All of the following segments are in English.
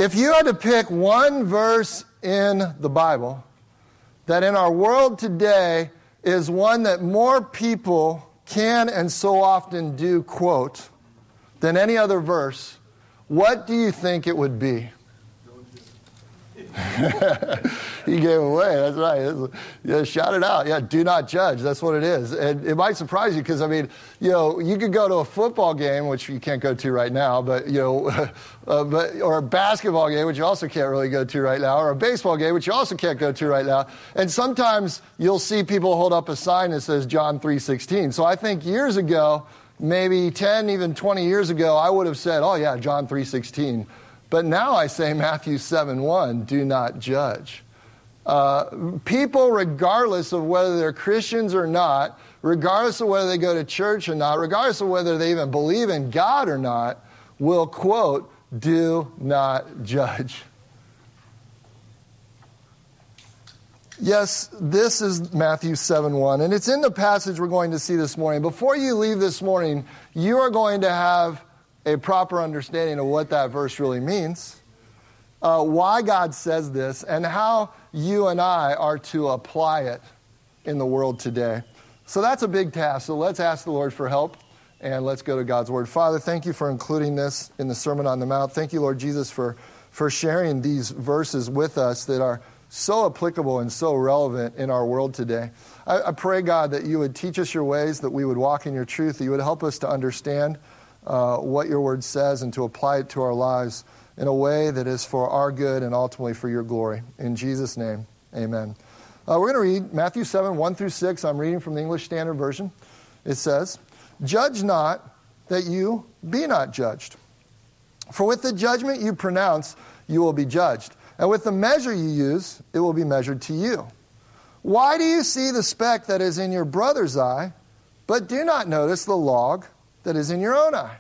If you had to pick one verse in the Bible that in our world today is one that more people can and so often do quote than any other verse, what do you think it would be? He gave away. That's right. Yeah, shout it out. Yeah, do not judge. That's what it is. And it might surprise you because, I mean, you could go to a football game, which you can't go to right now, but, or a basketball game, which you also can't really go to right now, or a baseball game, which you also can't go to right now. And sometimes you'll see people hold up a sign that says John 3:16. So I think years ago, maybe 10, even 20 years ago, I would have said, oh yeah, John 3:16. But now I say Matthew 7:1, do not judge. People, regardless of whether they're Christians or not, regardless of whether they go to church or not, regardless of whether they even believe in God or not, will quote, do not judge. Yes, this is Matthew 7:1, and it's in the passage we're going to see this morning. Before you leave this morning, you are going to have a proper understanding of what that verse really means, why God says this, and how you and I are to apply it in the world today. So that's a big task. So let's ask the Lord for help, and let's go to God's Word. Father, thank you for including this in the Sermon on the Mount. Thank you, Lord Jesus, for sharing these verses with us that are so applicable and so relevant in our world today. I pray, God, that you would teach us your ways, that we would walk in your truth, that you would help us to understand what your word says and to apply it to our lives in a way that is for our good and ultimately for your glory. In Jesus' name, amen. We're going to read Matthew 7:1-6. I'm reading from the English Standard Version. It says, "Judge not, that you be not judged. For with the judgment you pronounce, you will be judged. And with the measure you use, it will be measured to you. Why do you see the speck that is in your brother's eye, but do not notice the log that is in your own eye?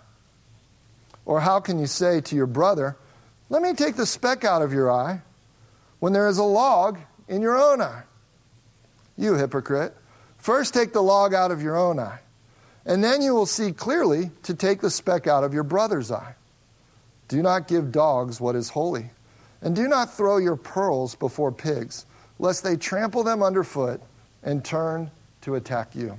Or how can you say to your brother, let me take the speck out of your eye, when there is a log in your own eye? You hypocrite, first take the log out of your own eye, and then you will see clearly to take the speck out of your brother's eye. Do not give dogs what is holy, and do not throw your pearls before pigs, lest they trample them underfoot and turn to attack you."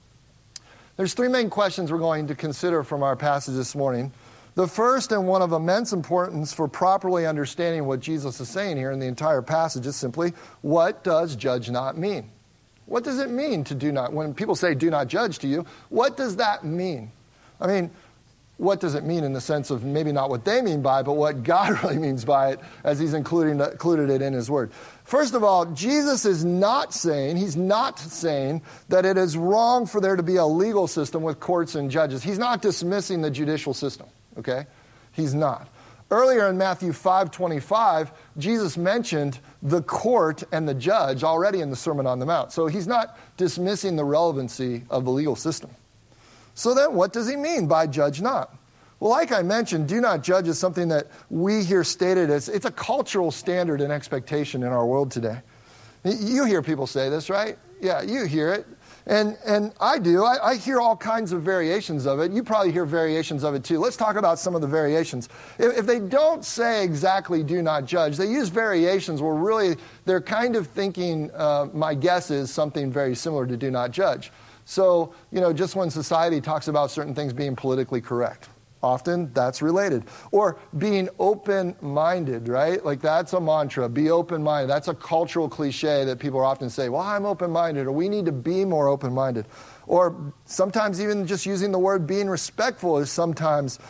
There's three main questions we're going to consider from our passage this morning. The first, and one of immense importance for properly understanding what Jesus is saying here in the entire passage, is simply, what does judge not mean? What does it mean to do not? When people say do not judge to you, what does that mean? I mean, what does it mean in the sense of maybe not what they mean by it, but what God really means by it as he's included it in his word. First of all, Jesus is not saying, he's not saying that it is wrong for there to be a legal system with courts and judges. He's not dismissing the judicial system, okay? He's not. Earlier in Matthew 5:25, Jesus mentioned the court and the judge already in the Sermon on the Mount. So he's not dismissing the relevancy of the legal system. So then what does he mean by judge not? Well, like I mentioned, do not judge is something that we hear stated as, it's a cultural standard and expectation in our world today. You hear people say this, right? Yeah, you hear it. And I do. I hear all kinds of variations of it. You probably hear variations of it too. Let's talk about some of the variations. If they don't say exactly do not judge, they use variations where really they're kind of thinking, my guess is something very similar to do not judge. So, just when society talks about certain things being politically correct, often that's related. Or being open-minded, right? Like that's a mantra, be open-minded. That's a cultural cliche that people often say, well, I'm open-minded, or we need to be more open-minded. Or sometimes even just using the word being respectful is sometimes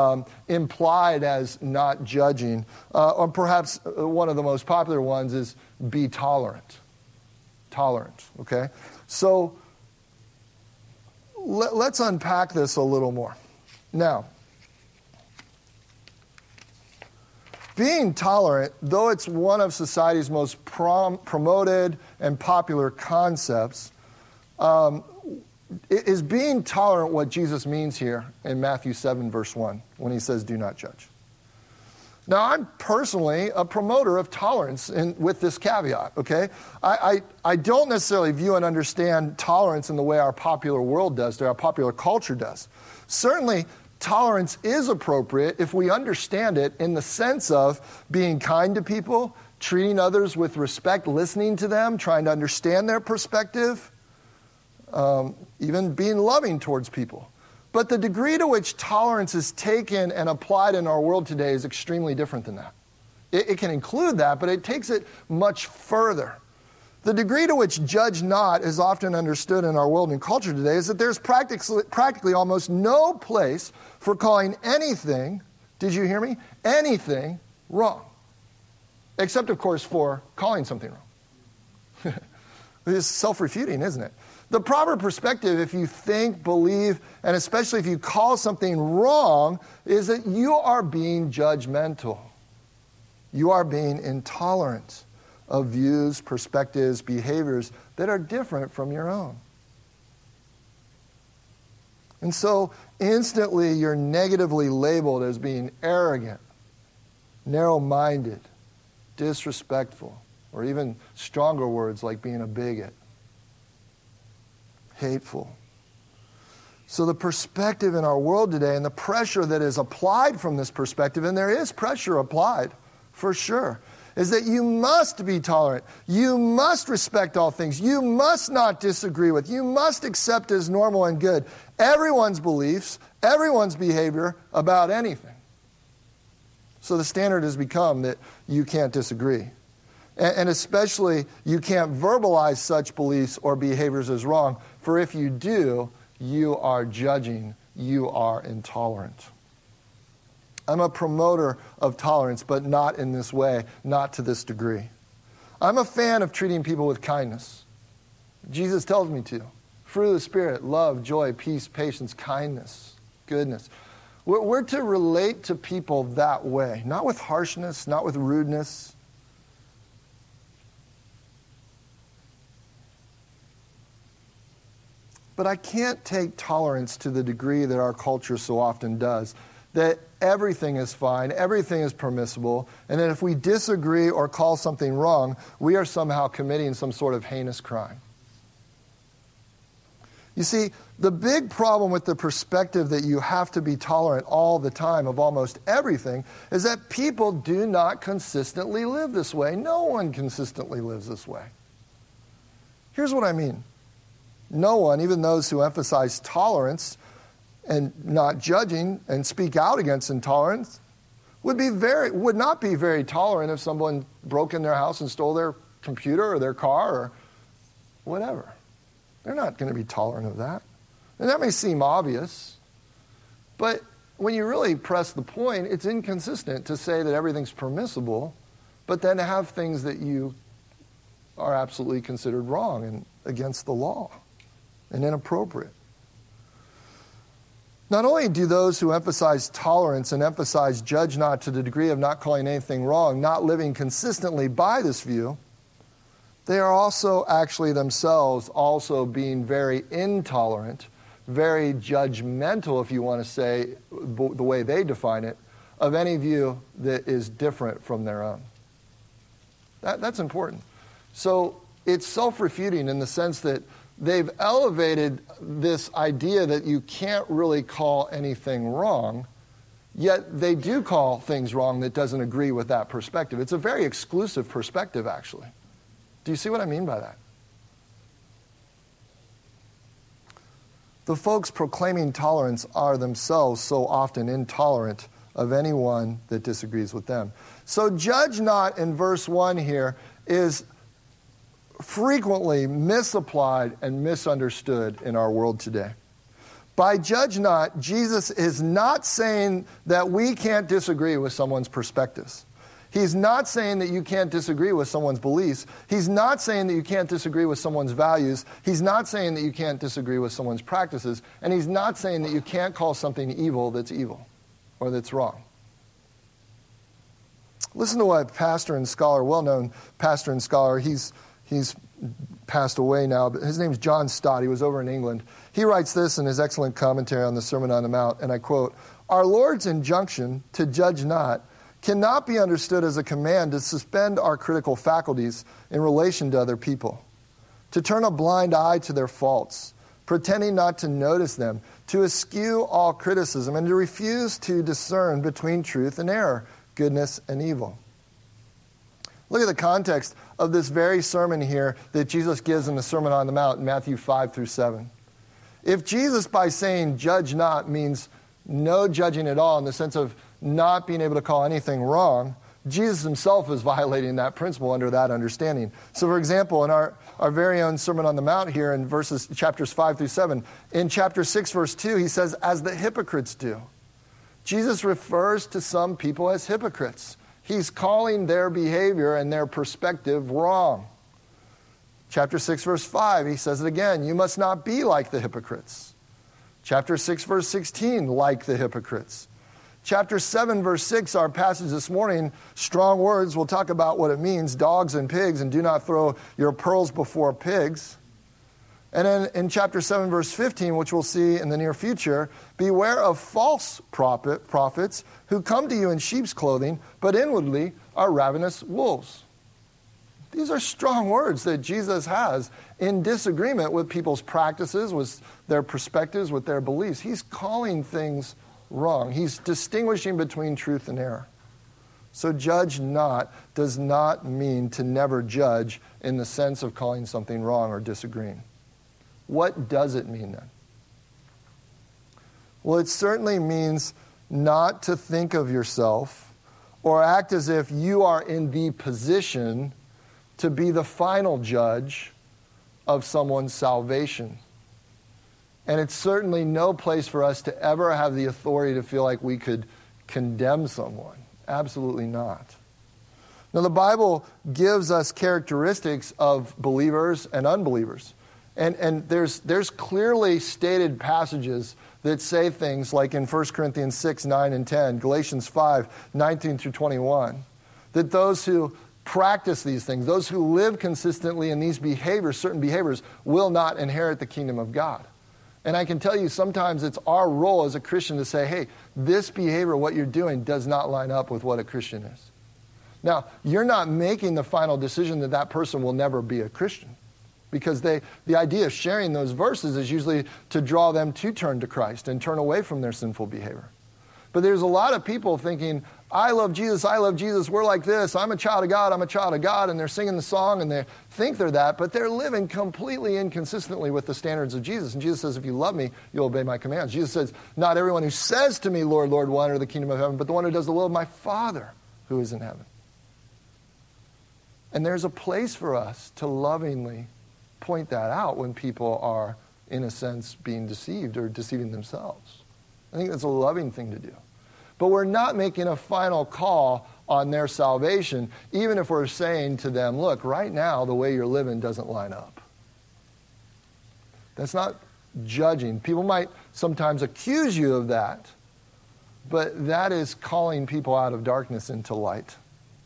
implied as not judging. Or perhaps one of the most popular ones is be tolerant. Tolerant, okay? So let's unpack this a little more. Now, being tolerant, though it's one of society's most promoted and popular concepts, is being tolerant what Jesus means here in Matthew 7, verse 1, when he says, do not judge. Now, I'm personally a promoter of tolerance with this caveat, okay? I don't necessarily view and understand tolerance in the way our popular world does, our popular culture does. Certainly, tolerance is appropriate if we understand it in the sense of being kind to people, treating others with respect, listening to them, trying to understand their perspective, even being loving towards people. But the degree to which tolerance is taken and applied in our world today is extremely different than that. It can include that, but it takes it much further. The degree to which judge not is often understood in our world and culture today is that there's practically almost no place for calling anything, did you hear me, anything wrong. Except, of course, for calling something wrong. It's self-refuting, isn't it? The proper perspective, if you think, believe, and especially if you call something wrong, is that you are being judgmental. You are being intolerant of views, perspectives, behaviors that are different from your own. And so instantly you're negatively labeled as being arrogant, narrow-minded, disrespectful, or even stronger words like being a bigot, hateful. So the perspective in our world today and the pressure that is applied from this perspective, and there is pressure applied for sure, is that you must be tolerant. You must respect all things. You must not disagree with. You must accept as normal and good everyone's beliefs, everyone's behavior about anything. So the standard has become that you can't disagree. And especially, you can't verbalize such beliefs or behaviors as wrong, for if you do, you are judging, you are intolerant. I'm a promoter of tolerance, but not in this way, not to this degree. I'm a fan of treating people with kindness. Jesus tells me to. Fruit of the Spirit, love, joy, peace, patience, kindness, goodness. We're to relate to people that way, not with harshness, not with rudeness. But I can't take tolerance to the degree that our culture so often does, that everything is fine, everything is permissible, and that if we disagree or call something wrong, we are somehow committing some sort of heinous crime. You see, the big problem with the perspective that you have to be tolerant all the time of almost everything is that people do not consistently live this way. No one consistently lives this way. Here's what I mean. No one, even those who emphasize tolerance and not judging and speak out against intolerance, would not be very tolerant if someone broke in their house and stole their computer or their car or whatever. They're not going to be tolerant of that. And that may seem obvious, but when you really press the point, it's inconsistent to say that everything's permissible, but then to have things that you are absolutely considered wrong and against the law and inappropriate. Not only do those who emphasize tolerance and emphasize judge not to the degree of not calling anything wrong, not living consistently by this view, they are also actually themselves also being very intolerant, very judgmental, if you want to say the way they define it, of any view that is different from their own. That's important. So it's self-refuting in the sense that they've elevated this idea that you can't really call anything wrong, yet they do call things wrong that doesn't agree with that perspective. It's a very exclusive perspective, actually. Do you see what I mean by that? The folks proclaiming tolerance are themselves so often intolerant of anyone that disagrees with them. So judge not in verse 1 here is frequently misapplied and misunderstood in our world today. By judge not, Jesus is not saying that we can't disagree with someone's perspectives. He's not saying that you can't disagree with someone's beliefs. He's not saying that you can't disagree with someone's values. He's not saying that you can't disagree with someone's practices. And he's not saying that you can't call something evil that's evil or that's wrong. Listen to what pastor and scholar, well-known pastor and scholar, he's passed away now, but his name's John Stott. He was over in England. He writes this in his excellent commentary on the Sermon on the Mount, and I quote, "Our Lord's injunction to judge not cannot be understood as a command to suspend our critical faculties in relation to other people, to turn a blind eye to their faults, pretending not to notice them, to eschew all criticism, and to refuse to discern between truth and error, goodness and evil. Look at the context of this very sermon here that Jesus gives in the Sermon on the Mount in Matthew 5 through 7. If Jesus, by saying judge not, means no judging at all in the sense of not being able to call anything wrong, Jesus himself is violating that principle under that understanding. So, for example, in our very own Sermon on the Mount here in chapters 5 through 7, in chapter 6, verse 2, he says, as the hypocrites do. Jesus refers to some people as hypocrites. He's calling their behavior and their perspective wrong. Chapter 6, verse 5, he says it again, you must not be like the hypocrites. Chapter 6, verse 16, like the hypocrites. Chapter 7, verse 6, our passage this morning, strong words, we'll talk about what it means, dogs and pigs, and do not throw your pearls before pigs. And then in chapter 7, verse 15, which we'll see in the near future, beware of false prophets who come to you in sheep's clothing, but inwardly are ravenous wolves. These are strong words that Jesus has in disagreement with people's practices, with their perspectives, with their beliefs. He's calling things wrong. He's distinguishing between truth and error. So judge not does not mean to never judge in the sense of calling something wrong or disagreeing. What does it mean then? Well, it certainly means not to think of yourself or act as if you are in the position to be the final judge of someone's salvation. And it's certainly no place for us to ever have the authority to feel like we could condemn someone. Absolutely not. Now, the Bible gives us characteristics of believers and unbelievers. And there's clearly stated passages that say things like in 1 Corinthians 6, 9, and 10, Galatians 5, 19 through 21, that those who practice these things, those who live consistently in these behaviors, certain behaviors, will not inherit the kingdom of God. And I can tell you sometimes it's our role as a Christian to say, hey, this behavior, what you're doing, does not line up with what a Christian is. Now, you're not making the final decision that that person will never be a Christian. Because the idea of sharing those verses is usually to draw them to turn to Christ and turn away from their sinful behavior. But there's a lot of people thinking, I love Jesus, we're like this, I'm a child of God, and they're singing the song and they think they're that, but they're living completely inconsistently with the standards of Jesus. And Jesus says, if you love me, you'll obey my commands. Jesus says, not everyone who says to me, Lord, Lord, will enter the kingdom of heaven, but the one who does the will of my Father who is in heaven. And there's a place for us to lovingly point that out when people are, in a sense, being deceived or deceiving themselves. I think that's a loving thing to do. But we're not making a final call on their salvation, even if we're saying to them, look, right now the way you're living doesn't line up. That's not judging. People might sometimes accuse you of that, but that is calling people out of darkness into light.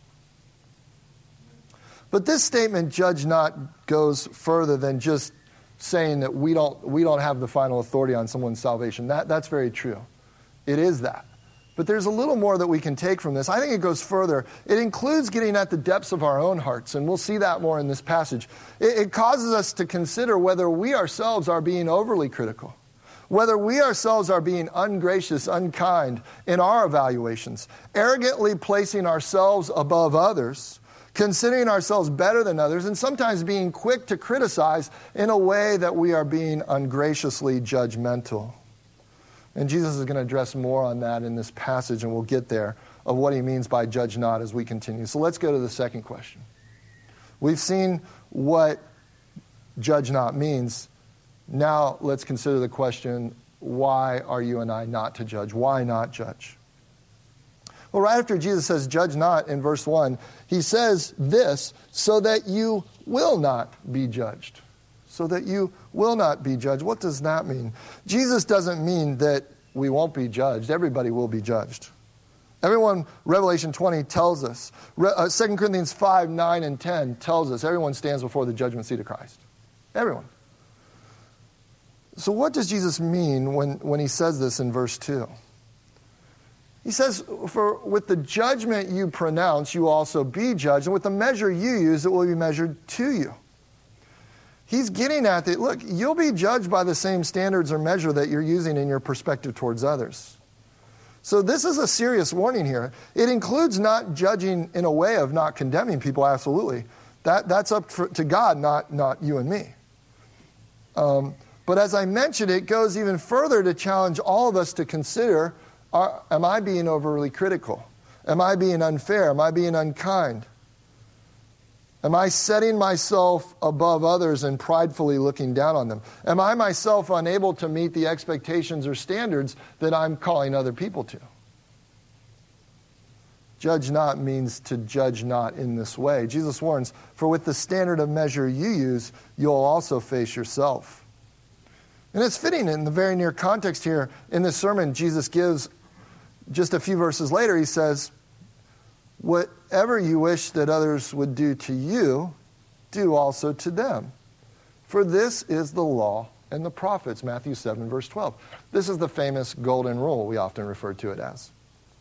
But this statement, judge not, goes further than just saying that we don't have the final authority on someone's salvation. That's very true. It is that. But there's a little more that we can take from this. I think it goes further. It includes getting at the depths of our own hearts, and we'll see that more in this passage. It causes us to consider whether we ourselves are being overly critical, whether we ourselves are being ungracious, unkind in our evaluations, arrogantly placing ourselves above others, considering ourselves better than others, and sometimes being quick to criticize in a way that we are being ungraciously judgmental. And Jesus is going to address more on that in this passage, and we'll get there, of what he means by judge not as we continue. So let's go to the second question. We've seen what judge not means. Now let's consider the question, why are you and I not to judge? Why not judge? Well, right after Jesus says, judge not, in verse 1, he says this, so that you will not be judged. So that you will not be judged. What does that mean? Jesus doesn't mean that we won't be judged. Everybody will be judged. Everyone, Revelation 20 tells us. 2 Corinthians 5, 9, and 10 tells us everyone stands before the judgment seat of Christ. Everyone. So what does Jesus mean when he says this in verse 2? He says, for with the judgment you pronounce, you will also be judged, and with the measure you use, it will be measured to you. He's getting at that, look, you'll be judged by the same standards or measure that you're using in your perspective towards others. So this is a serious warning here. It includes not judging in a way of not condemning people, absolutely. That's up to God, not you and me. But as I mentioned, it goes even further to challenge all of us to consider, am I being overly critical? Am I being unfair? Am I being unkind? Am I setting myself above others and pridefully looking down on them? Am I myself unable to meet the expectations or standards that I'm calling other people to? Judge not means to judge not in this way. Jesus warns, for with the standard of measure you use, you'll also face yourself. And it's fitting in the very near context here in this sermon Jesus gives just a few verses later. He says, whatever you wish that others would do to you, do also to them. For this is the law and the prophets, Matthew 7, verse 12. This is the famous golden rule we often refer to it as.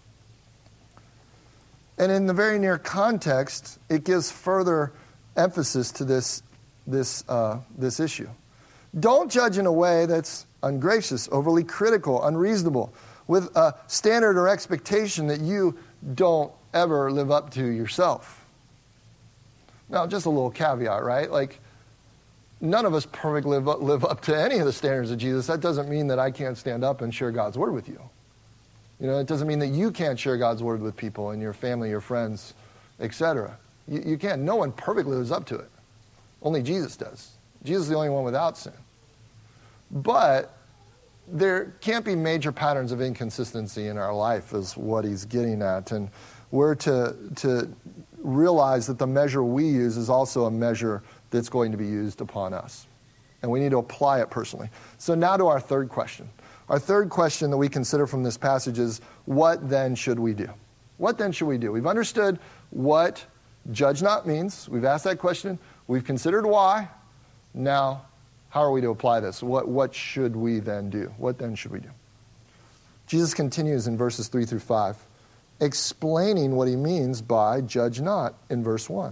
And in the very near context, it gives further emphasis to this issue. Don't judge in a way that's ungracious, overly critical, unreasonable, with a standard or expectation that you don't ever live up to yourself. Now, just a little caveat, right? Like, none of us perfectly live up to any of the standards of Jesus. That doesn't mean that I can't stand up and share God's word with you. It doesn't mean that you can't share God's word with people and your family, your friends, etc. You can't. No one perfectly lives up to it. Only Jesus does. Jesus is the only one without sin. But there can't be major patterns of inconsistency in our life is what he's getting at. And we're to realize that the measure we use is also a measure that's going to be used upon us. And we need to apply it personally. So now to our third question. Our third question that we consider from this passage is, what then should we do? What then should we do? We've understood what judge not means. We've asked that question. We've considered why. Now, how are we to apply this? What should we then do? What then should we do? Jesus continues in verses 3 through 5, explaining what he means by judge not in verse 1.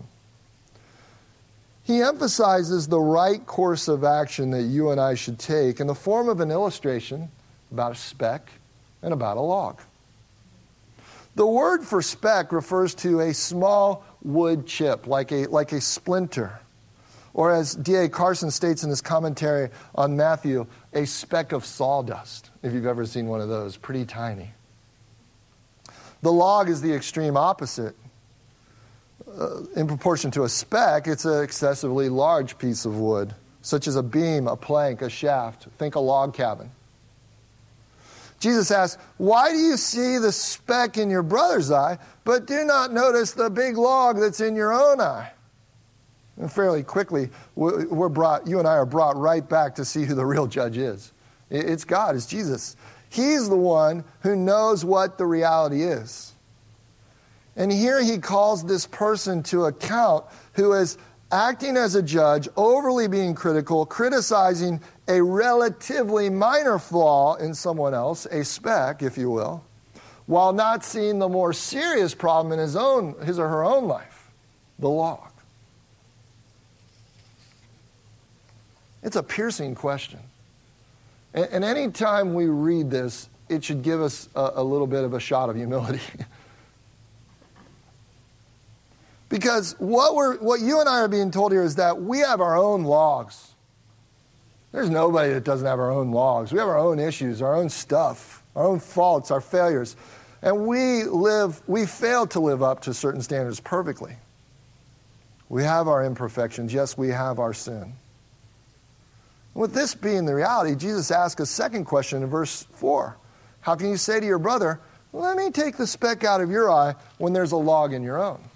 He emphasizes the right course of action that you and I should take in the form of an illustration about a speck and about a log. The word for speck refers to a small wood chip, like a splinter. Or as D.A. Carson states in his commentary on Matthew, a speck of sawdust, if you've ever seen one of those, pretty tiny. The log is the extreme opposite. In proportion to a speck, it's an excessively large piece of wood, such as a beam, a plank, a shaft. Think a log cabin. Jesus asks, why do you see the speck in your brother's eye, but do not notice the big log that's in your own eye? And fairly quickly, you and I are brought right back to see who the real judge is. It's God, it's Jesus. He's the one who knows what the reality is. And here he calls this person to account who is acting as a judge, overly being critical, criticizing a relatively minor flaw in someone else, a speck, if you will, while not seeing the more serious problem in his or her own life, the log. It's a piercing question. And any time we read this, it should give us a little bit of a shot of humility. Because what you and I are being told here is that we have our own logs. There's nobody that doesn't have our own logs. We have our own issues, our own stuff, our own faults, our failures. And we fail to live up to certain standards perfectly. We have our imperfections. Yes, we have our sin. With this being the reality, Jesus asks a second question in verse 4. How can you say to your brother, let me take the speck out of your eye when there's a log in your own?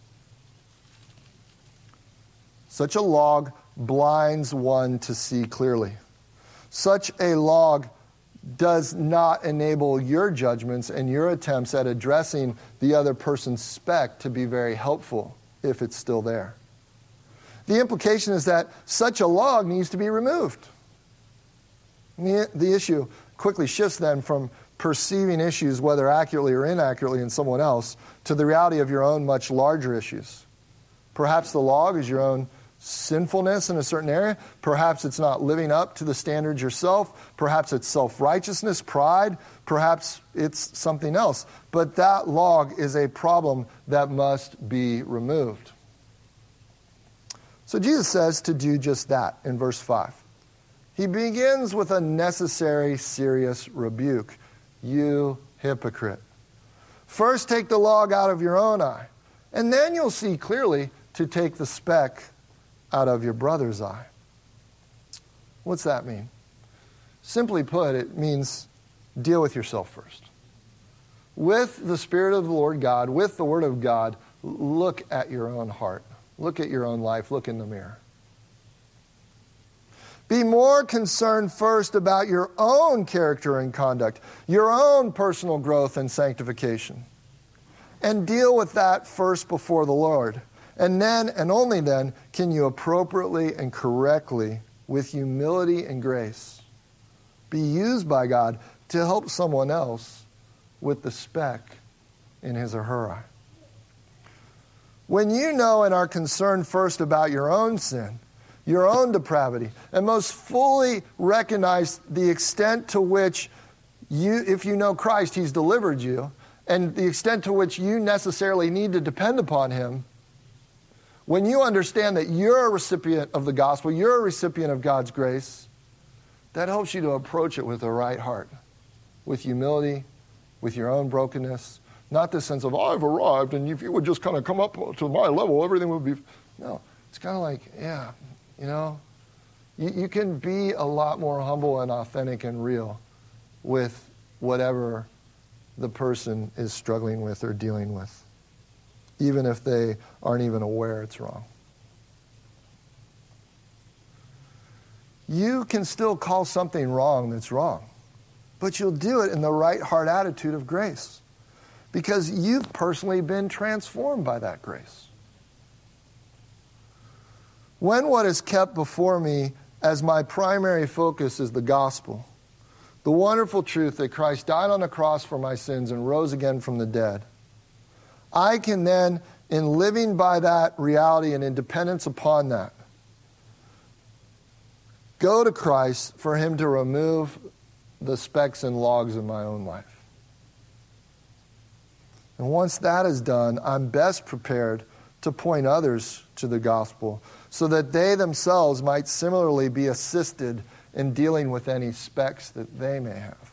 Such a log blinds one to see clearly. Such a log does not enable your judgments and your attempts at addressing the other person's speck to be very helpful if it's still there. The implication is that such a log needs to be removed. The issue quickly shifts then from perceiving issues, whether accurately or inaccurately in someone else, to the reality of your own much larger issues. Perhaps the log is your own sinfulness in a certain area. Perhaps it's not living up to the standards yourself. Perhaps it's self-righteousness, pride. Perhaps it's something else. But that log is a problem that must be removed. So Jesus says to do just that in verse 5. He begins with a necessary, serious rebuke. You hypocrite. First take the log out of your own eye, and then you'll see clearly to take the speck out of your brother's eye. What's that mean? Simply put, it means deal with yourself first. With the Spirit of the Lord God, with the Word of God, look at your own heart. Look at your own life. Look in the mirror. Be more concerned first about your own character and conduct, your own personal growth and sanctification. And deal with that first before the Lord. And then, and only then, can you appropriately and correctly, with humility and grace, be used by God to help someone else with the speck in his or her eye. When you know and are concerned first about your own sin, your own depravity, and most fully recognize the extent to which you, if you know Christ, he's delivered you, and the extent to which you necessarily need to depend upon him, when you understand that you're a recipient of the gospel, you're a recipient of God's grace, that helps you to approach it with a right heart, with humility, with your own brokenness, not this sense of, I've arrived, and if you would just kind of come up to my level, everything would be... No, it's kind of like, yeah, you know, you can be a lot more humble and authentic and real with whatever the person is struggling with or dealing with, even if they aren't even aware it's wrong. You can still call something wrong that's wrong, but you'll do it in the right heart attitude of grace because you've personally been transformed by that grace. When what is kept before me as my primary focus is the gospel, the wonderful truth that Christ died on the cross for my sins and rose again from the dead, I can then, in living by that reality and in dependence upon that, go to Christ for him to remove the specks and logs in my own life. And once that is done, I'm best prepared to point others to the gospel so that they themselves might similarly be assisted in dealing with any specks that they may have.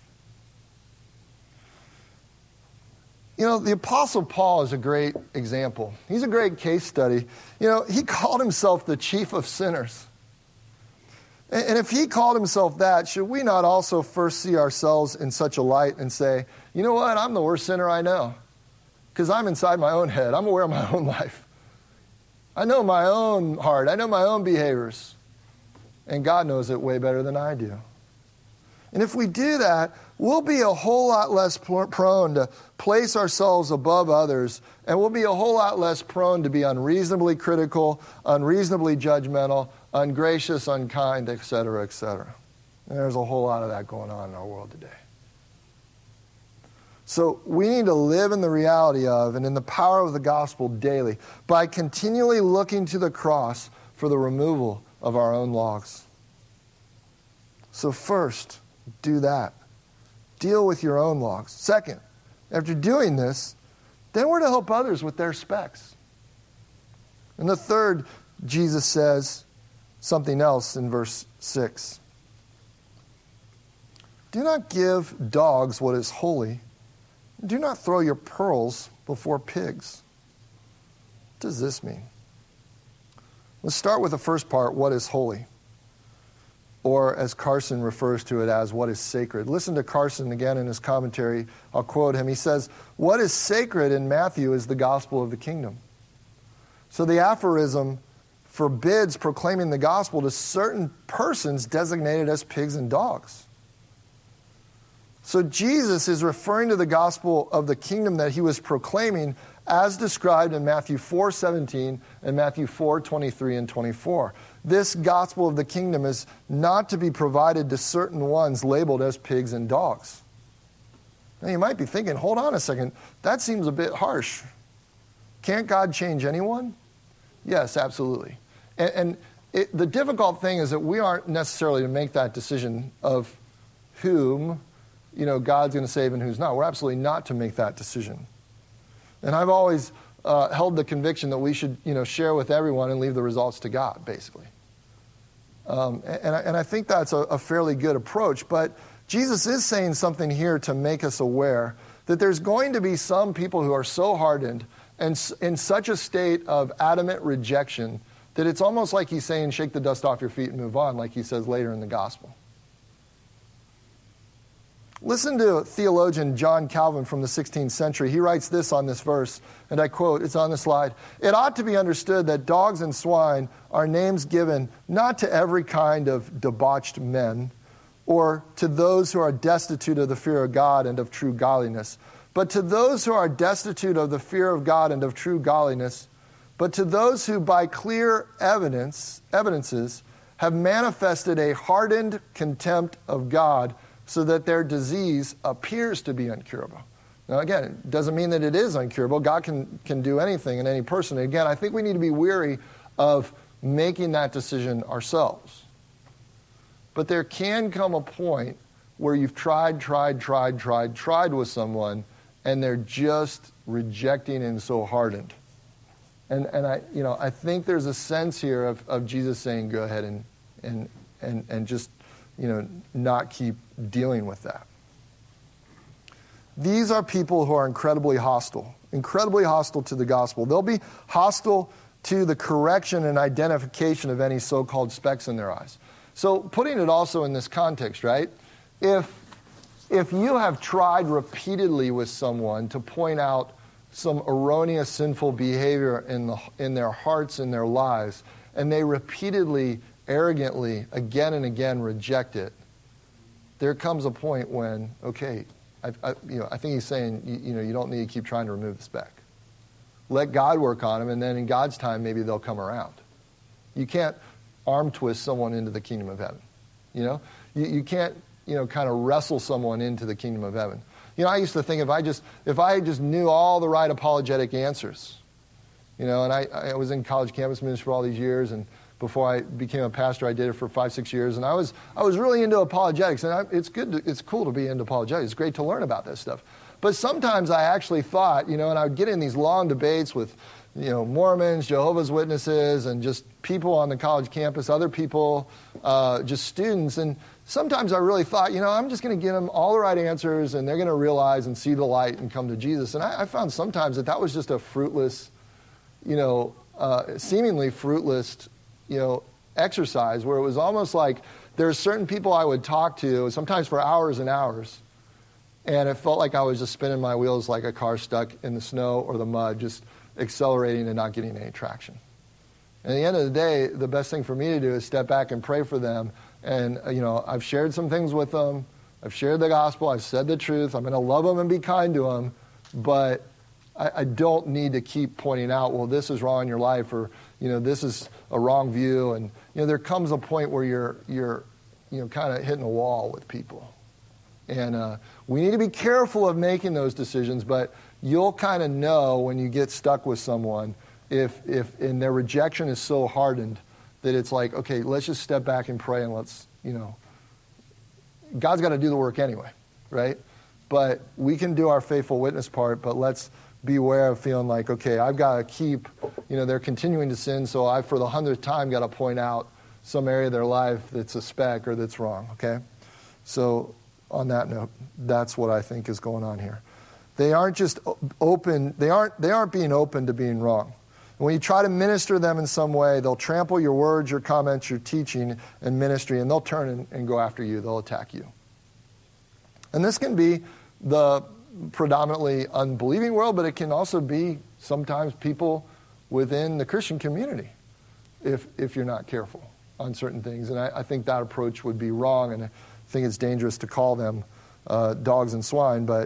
You know, the Apostle Paul is a great example. He's a great case study. You know, he called himself the chief of sinners. And if he called himself that, should we not also first see ourselves in such a light and say, you know what, I'm the worst sinner I know. Because I'm inside my own head. I'm aware of my own life. I know my own heart. I know my own behaviors. And God knows it way better than I do. And if we do that, we'll be a whole lot less prone to place ourselves above others, and we'll be a whole lot less prone to be unreasonably critical, unreasonably judgmental, ungracious, unkind, etc., etc. And there's a whole lot of that going on in our world today. So we need to live in the reality of and in the power of the gospel daily by continually looking to the cross for the removal of our own logs. So first, do that. Deal with your own logs. Second, after doing this, then we're to help others with their specks. And the third, Jesus says something else in verse 6. Do not give dogs what is holy. Do not throw your pearls before pigs. What does this mean? Let's start with the first part, what is holy? Or as Carson refers to it as, what is sacred. Listen to Carson again in his commentary. I'll quote him. He says, what is sacred in Matthew is the gospel of the kingdom. So the aphorism forbids proclaiming the gospel to certain persons designated as pigs and dogs. So Jesus is referring to the gospel of the kingdom that he was proclaiming as described in Matthew 4:17 and Matthew 4:23 and 24. This gospel of the kingdom is not to be provided to certain ones labeled as pigs and dogs. Now you might be thinking, hold on a second, that seems a bit harsh. Can't God change anyone? Yes, absolutely. The difficult thing is that we aren't necessarily to make that decision of whom, God's going to save and who's not. We're absolutely not to make that decision. And I've always held the conviction that we should, share with everyone and leave the results to God, basically. And I think that's a fairly good approach. But Jesus is saying something here to make us aware that there's going to be some people who are so hardened and in such a state of adamant rejection that it's almost like he's saying, shake the dust off your feet and move on, like he says later in the gospel. Listen to theologian John Calvin from the 16th century. He writes this on this verse, and I quote, it's on the slide. It ought to be understood that dogs and swine are names given not to every kind of debauched men, or to those who are destitute of the fear of God and of true godliness, but to those who are destitute of the fear of God and of true godliness, but to those who by clear evidences have manifested a hardened contempt of God, so that their disease appears to be incurable. Now again, it doesn't mean that it is incurable. God can do anything in any person. And again, I think we need to be weary of making that decision ourselves. But there can come a point where you've tried with someone, and they're just rejecting and so hardened. And I think there's a sense here of Jesus saying, go ahead and just not keep dealing with that. These are people who are incredibly hostile to the gospel. They'll be hostile to the correction and identification of any so-called specks in their eyes. So putting it also in this context, right? If you have tried repeatedly with someone to point out some erroneous sinful behavior in their hearts, in their lives, and they repeatedly, arrogantly, again and again reject it, there comes a point when, okay, I think he's saying, you don't need to keep trying to remove the speck. Let God work on them, and then in God's time, maybe they'll come around. You can't arm twist someone into the kingdom of heaven. You can't, kind of wrestle someone into the kingdom of heaven. I used to think if I just knew all the right apologetic answers, and I was in college campus ministry for all these years, and before I became a pastor, I did it for 5-6 years, and I was really into apologetics, and it's cool to be into apologetics. It's great to learn about this stuff. But sometimes I actually thought, and I would get in these long debates with, Mormons, Jehovah's Witnesses, and just people on the college campus, other people, just students, and sometimes I really thought, I'm just going to give them all the right answers, and they're going to realize and see the light and come to Jesus. And I found sometimes that was just a fruitless, seemingly fruitless, exercise, where it was almost like there's certain people I would talk to, sometimes for hours and hours, and it felt like I was just spinning my wheels like a car stuck in the snow or the mud, just accelerating and not getting any traction. And at the end of the day, the best thing for me to do is step back and pray for them. And, I've shared some things with them. I've shared the gospel. I've said the truth. I'm going to love them and be kind to them. But I don't need to keep pointing out, well, this is wrong in your life, or, this is a wrong view. And, there comes a point where you're kind of hitting a wall with people. And we need to be careful of making those decisions, but you'll kind of know when you get stuck with someone if and their rejection is so hardened that it's like, okay, let's just step back and pray, and let's, God's got to do the work anyway, right? But we can do our faithful witness part, but let's beware of feeling like, okay, I've got to keep, they're continuing to sin, so I, for the 100th time, got to point out some area of their life that's a speck or that's wrong, okay? So on that note, that's what I think is going on here. They aren't just open, they aren't being open to being wrong. When you try to minister to them in some way, they'll trample your words, your comments, your teaching and ministry, and they'll turn and go after you. They'll attack you. And this can be the predominantly unbelieving world, but it can also be sometimes people within the Christian community if you're not careful on certain things. And I think that approach would be wrong, and I think it's dangerous to call them dogs and swine, but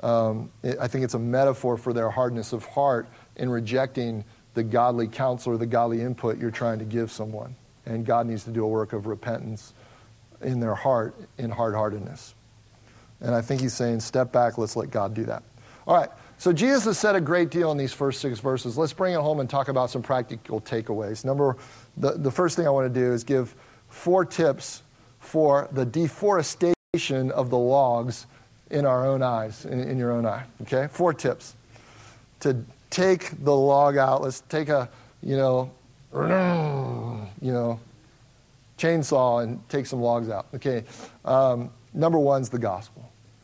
I think it's a metaphor for their hardness of heart in rejecting the godly counsel or the godly input you're trying to give someone. And God needs to do a work of repentance in their heart, in hard-heartedness. And I think he's saying, step back, let's let God do that. All right, So Jesus has said a great deal in these first 6 verses. Let's bring it home and talk about some practical takeaways. The first thing I want to do is give 4 tips for the deforestation of the logs in our own eyes, in your own eye. Okay? 4 tips to take the log out. Let's take a, chainsaw and take some logs out. Okay. Number 1 is the gospel.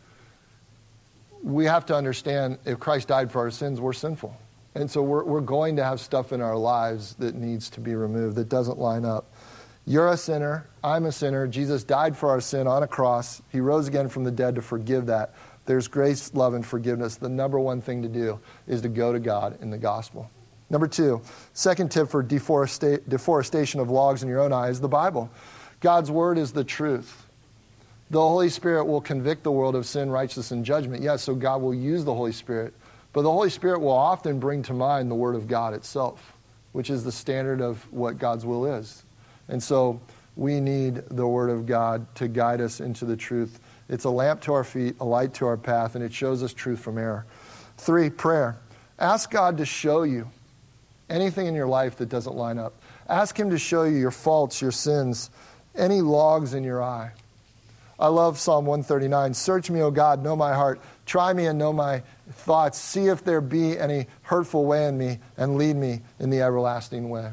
We have to understand if Christ died for our sins, we're sinful. And so we're going to have stuff in our lives that needs to be removed, that doesn't line up. You're a sinner. I'm a sinner. Jesus died for our sin on a cross. He rose again from the dead to forgive that. There's grace, love, and forgiveness. The number 1 thing to do is to go to God in the gospel. Number 2, second tip for deforestation of logs in your own eye is the Bible. God's word is the truth. The Holy Spirit will convict the world of sin, righteousness, and judgment. Yes, so God will use the Holy Spirit. But the Holy Spirit will often bring to mind the Word of God itself, which is the standard of what God's will is. And so we need the Word of God to guide us into the truth. It's a lamp to our feet, a light to our path, and it shows us truth from error. 3, prayer. Ask God to show you anything in your life that doesn't line up. Ask Him to show you your faults, your sins, any logs in your eye. I love Psalm 139. Search me, O God, know my heart. Try me and know my thoughts. See if there be any hurtful way in me, and lead me in the everlasting way.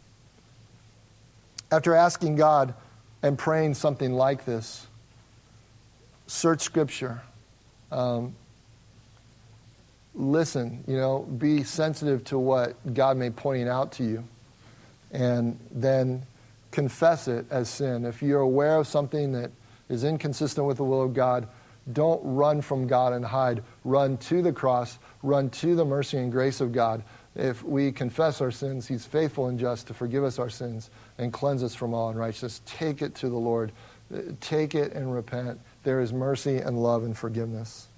After asking God and praying something like this, search Scripture. Listen, be sensitive to what God may be pointing out to you. And then confess it as sin. If you're aware of something that is inconsistent with the will of God, don't run from God and hide. Run to the cross. Run to the mercy and grace of God. If we confess our sins, He's faithful and just to forgive us our sins and cleanse us from all unrighteousness. Take it to the Lord. Take it and repent. There is mercy and love and forgiveness.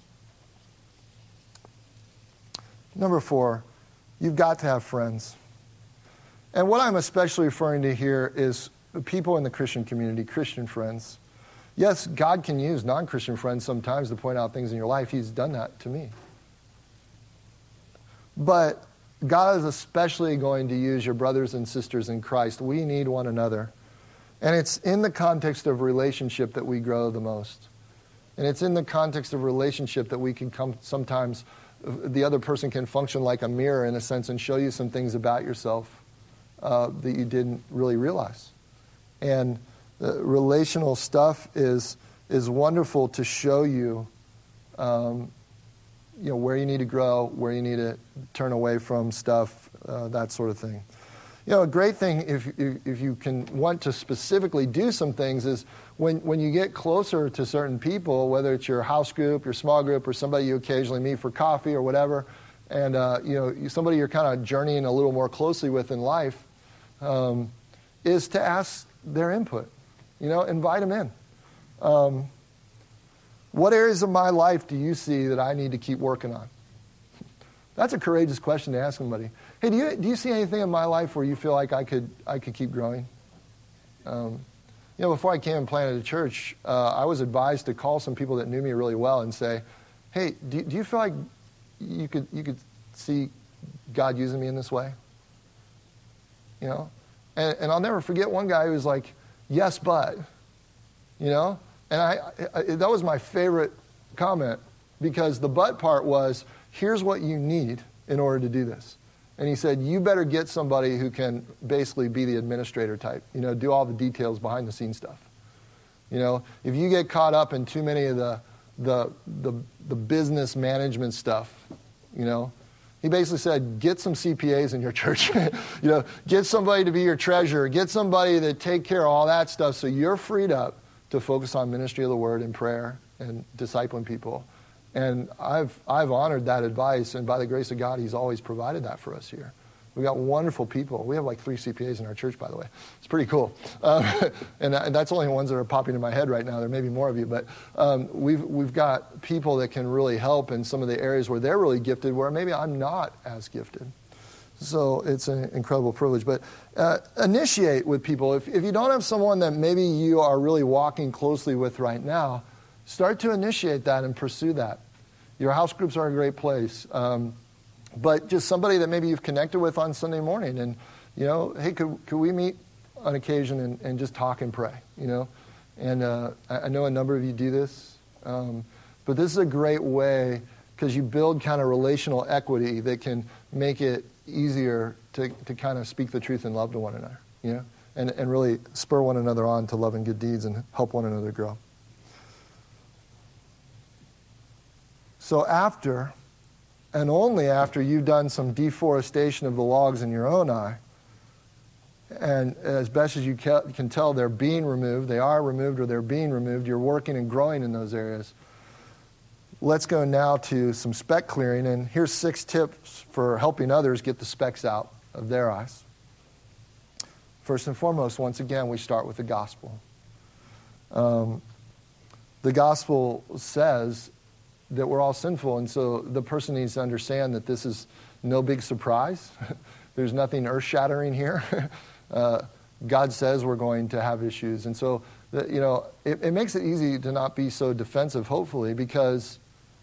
Number 4, you've got to have friends. And what I'm especially referring to here is people in the Christian community, Christian friends. Yes, God can use non-Christian friends sometimes to point out things in your life. He's done that to me. But God is especially going to use your brothers and sisters in Christ. We need one another. And it's in the context of relationship that we grow the most. And it's in the context of relationship that we can come sometimes, the other person can function like a mirror in a sense and show you some things about yourself that you didn't really realize. And relational stuff is wonderful to show you, where you need to grow, where you need to turn away from stuff, that sort of thing. A great thing if you can want to specifically do some things is when you get closer to certain people, whether it's your house group, your small group, or somebody you occasionally meet for coffee or whatever, and somebody you're kind of journeying a little more closely with in life, is to ask their input. Invite them in. What areas of my life do you see that I need to keep working on? That's a courageous question to ask somebody. Hey, do you see anything in my life where you feel like I could keep growing? Before I came and planted a church, I was advised to call some people that knew me really well and say, "Hey, do you feel like you could see God using me in this way?" And I'll never forget one guy who was like, "Yes, but," and that was my favorite comment, because the but part was, here's what you need in order to do this. And he said, you better get somebody who can basically be the administrator type, do all the details behind the scenes stuff. If you get caught up in too many of the business management stuff, he basically said, get some CPAs in your church. Get somebody to be your treasurer. Get somebody to take care of all that stuff so you're freed up to focus on ministry of the word and prayer and discipling people. And I've honored that advice, and by the grace of God, He's always provided that for us here. We've got wonderful people. We have like 3 CPAs in our church, by the way. It's pretty cool. And that's only ones that are popping in my head right now. There may be more of you, but we've got people that can really help in some of the areas where they're really gifted, where maybe I'm not as gifted. So it's an incredible privilege. But initiate with people. If you don't have someone that maybe you are really walking closely with right now, start to initiate that and pursue that. Your house groups are a great place. But just somebody that maybe you've connected with on Sunday morning and, hey, could we meet on occasion and just talk and pray, And I know a number of you do this. But this is a great way because you build kind of relational equity that can make it easier to kind of speak the truth in love to one another, and really spur one another on to love and good deeds and help one another grow. So after, and only after you've done some deforestation of the logs in your own eye, and as best as you can tell, they're being removed, they are removed or they're being removed, you're working and growing in those areas. Let's go now to some speck clearing, and here's 6 tips for helping others get the specks out of their eyes. First and foremost, once again, we start with the gospel. The gospel says that we're all sinful, and so the person needs to understand that this is no big surprise. There's nothing earth-shattering here. God says we're going to have issues, and so it makes it easy to not be so defensive, hopefully, because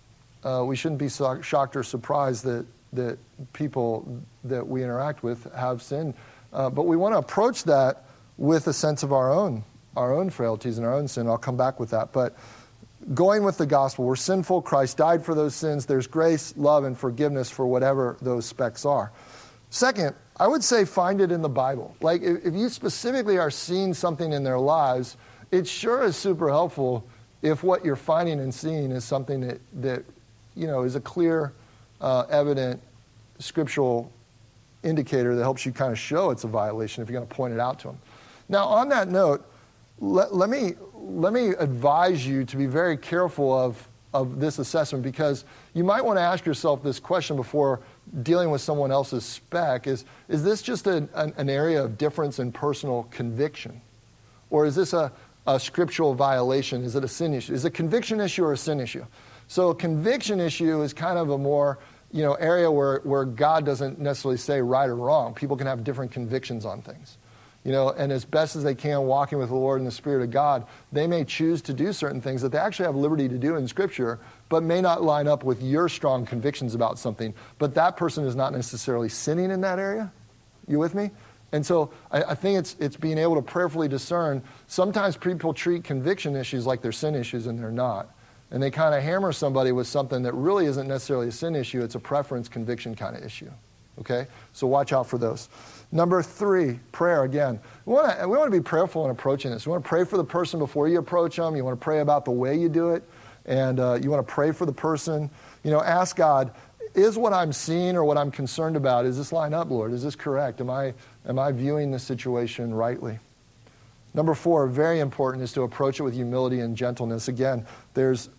we shouldn't be shocked or surprised that people that we interact with have sin. But we want to approach that with a sense of our own frailties and our own sin. I'll come back with that. But going with the gospel, we're sinful. Christ died for those sins. There's grace, love, and forgiveness for whatever those specks are. Second, I would say find it in the Bible. Like if you specifically are seeing something in their lives, it sure is super helpful if what you're finding and seeing is something that is a clear, evident scriptural indicator that helps you kind of show it's a violation if you're going to point it out to them. Now, on that note, let me advise you to be very careful of this assessment, because you might want to ask yourself this question before dealing with someone else's speck. Is this just an area of difference in personal conviction? Or is this a scriptural violation? Is it a sin issue? Is it a conviction issue or a sin issue? So a conviction issue is kind of a more area where God doesn't necessarily say right or wrong. People can have different convictions on things. And as best as they can, walking with the Lord in the Spirit of God, they may choose to do certain things that they actually have liberty to do in Scripture, but may not line up with your strong convictions about something. But that person is not necessarily sinning in that area. You with me? And so I think it's being able to prayerfully discern. Sometimes people treat conviction issues like they're sin issues, and they're not. And they kind of hammer somebody with something that really isn't necessarily a sin issue. It's a preference conviction kind of issue. Okay? So watch out for those. Number 3, prayer again. We want to be prayerful in approaching this. We want to pray for the person before you approach them. You want to pray about the way you do it. And you want to pray for the person. Ask God, is what I'm seeing or what I'm concerned about, is this line up, Lord? Is this correct? Am I viewing the situation rightly? Number 4, very important, is to approach it with humility and gentleness. Again, there's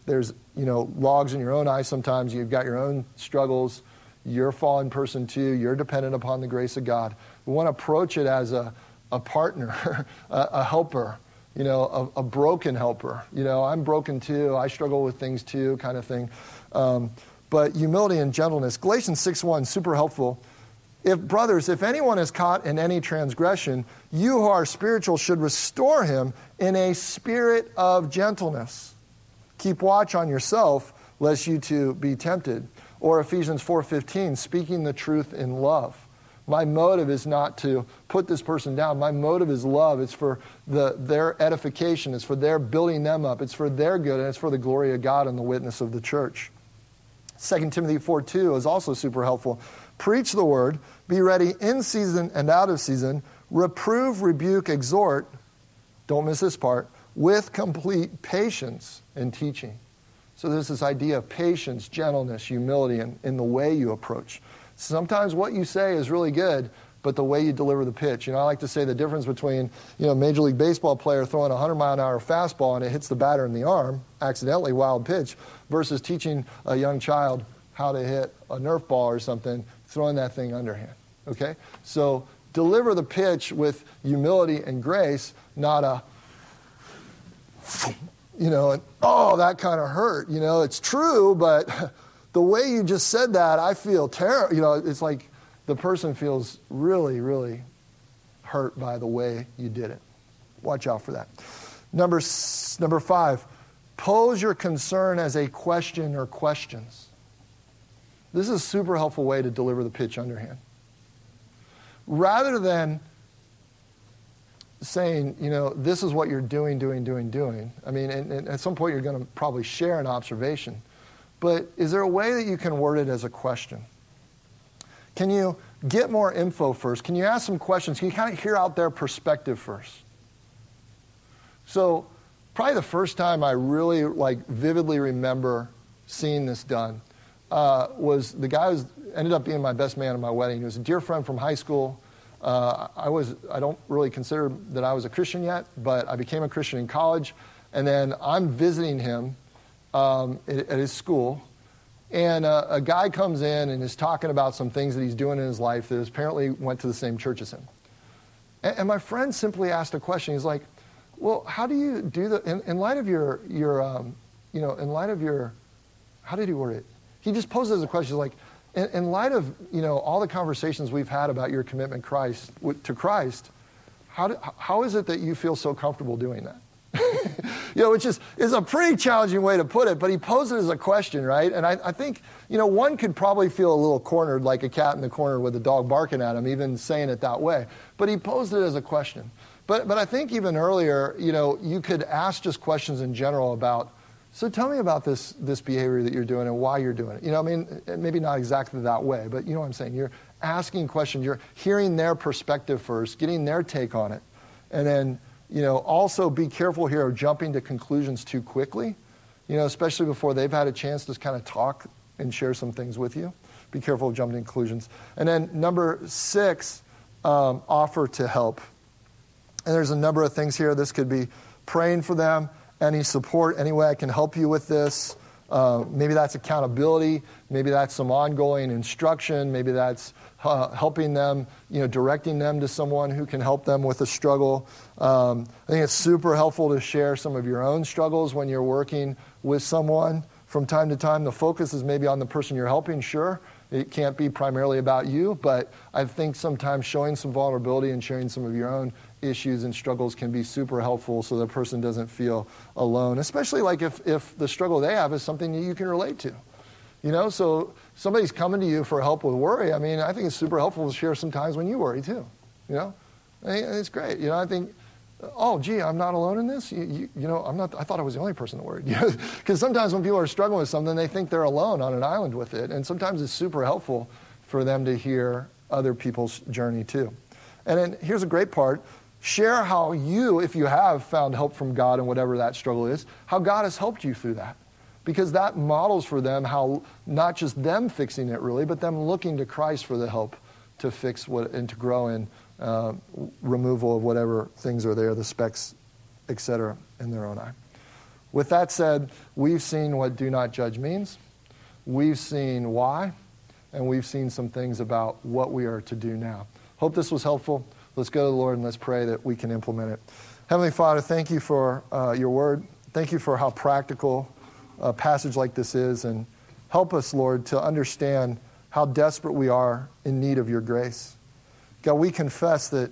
logs in your own eye sometimes. You've got your own struggles. You're a fallen person too. You're dependent upon the grace of God. We want to approach it as a partner, a helper, a broken helper. I'm broken too. I struggle with things too, kind of thing. But humility and gentleness. Galatians 6:1, super helpful. Brothers, if anyone is caught in any transgression, you who are spiritual should restore him in a spirit of gentleness. Keep watch on yourself, lest you too be tempted. Or Ephesians 4:15, speaking the truth in love. My motive is not to put this person down. My motive is love. It's for their edification. It's for their building them up. It's for their good, and it's for the glory of God and the witness of the church. 2 Timothy 4:2 is also super helpful. Preach the word, be ready in season and out of season, reprove, rebuke, exhort, don't miss this part, with complete patience and teaching. So there's this idea of patience, gentleness, humility in the way you approach. Sometimes what you say is really good, but the way you deliver the pitch. I like to say the difference between a Major League Baseball player throwing a 100-mile-an-hour fastball and it hits the batter in the arm, accidentally, wild pitch, versus teaching a young child how to hit a Nerf ball or something, throwing that thing underhand. Okay? So deliver the pitch with humility and grace, not a that kind of hurt. It's true, but the way you just said that, I feel terrible. It's like the person feels really, really hurt by the way you did it. Watch out for that. Number 5, pose your concern as a question or questions. This is a super helpful way to deliver the pitch underhand. Rather than saying, this is what you're doing. I mean, and at some point you're going to probably share an observation. But is there a way that you can word it as a question? Can you get more info first? Can you ask some questions? Can you kind of hear out their perspective first? So probably the first time I really vividly remember seeing this done was the guy who ended up being my best man at my wedding. He was a dear friend from high school. I don't really consider that I was a Christian yet, but I became a Christian in college. And then I'm visiting him at his school. And a guy comes in and is talking about some things that he's doing in his life that apparently went to the same church as him. And my friend simply asked a question. He's like, well, how do you do that? In light of your how did he word it? He just posed it as a question. He's like, in light of, all the conversations we've had about your commitment to Christ, how is it that you feel so comfortable doing that? Which is a pretty challenging way to put it, but he posed it as a question, right? And I think, one could probably feel a little cornered like a cat in the corner with a dog barking at him, even saying it that way. But he posed it as a question. But I think even earlier, you could ask just questions in general about, so tell me about this behavior that you're doing and why you're doing it. Maybe not exactly that way, but you know what I'm saying. You're asking questions. You're hearing their perspective first, getting their take on it. And then, also be careful here of jumping to conclusions too quickly, especially before they've had a chance to kind of talk and share some things with you. Be careful of jumping to conclusions. And then number 6, offer to help. And there's a number of things here. This could be praying for them, any support, any way I can help you with this. Maybe that's accountability. Maybe that's some ongoing instruction. Maybe that's helping them, directing them to someone who can help them with a struggle. I think it's super helpful to share some of your own struggles when you're working with someone. From time to time, the focus is maybe on the person you're helping, sure. It can't be primarily about you, but I think sometimes showing some vulnerability and sharing some of your own issues and struggles can be super helpful so the person doesn't feel alone, especially if the struggle they have is something that you can relate to. So somebody's coming to you for help with worry. I think it's super helpful to share some times when you worry too. It's great. I think, oh, gee, I'm not alone in this. I'm not. I thought I was the only person that worried. Because sometimes when people are struggling with something, they think they're alone on an island with it, and sometimes it's super helpful for them to hear other people's journey too. And then here's a great part. Share how you, if you have found help from God in whatever that struggle is, how God has helped you through that. Because that models for them how not just them fixing it really, but them looking to Christ for the help to fix and to grow in removal of whatever things are there, the specks, etc., in their own eye. With that said, we've seen what do not judge means. We've seen why, and we've seen some things about what we are to do now. Hope this was helpful. Let's go to the Lord and let's pray that we can implement it. Heavenly Father, thank you for your word. Thank you for how practical a passage like this is. And help us, Lord, to understand how desperate we are in need of your grace. God, we confess that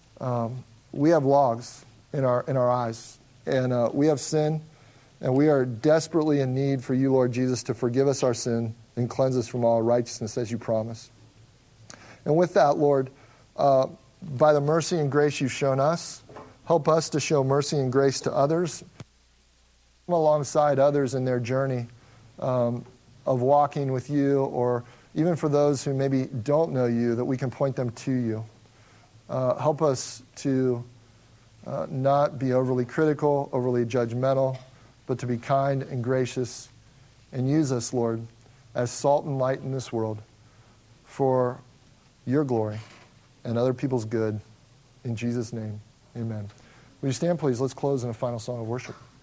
we have logs in our eyes. And we have sin. And we are desperately in need for you, Lord Jesus, to forgive us our sin and cleanse us from all righteousness as you promised. And with that, Lord, by the mercy and grace you've shown us, help us to show mercy and grace to others, come alongside others in their journey of walking with you, or even for those who maybe don't know you, that we can point them to you. Help us to not be overly critical, overly judgmental, but to be kind and gracious, and use us, Lord, as salt and light in this world for your glory and other people's good. In Jesus' name, amen. Will you stand, please? Let's close in a final song of worship.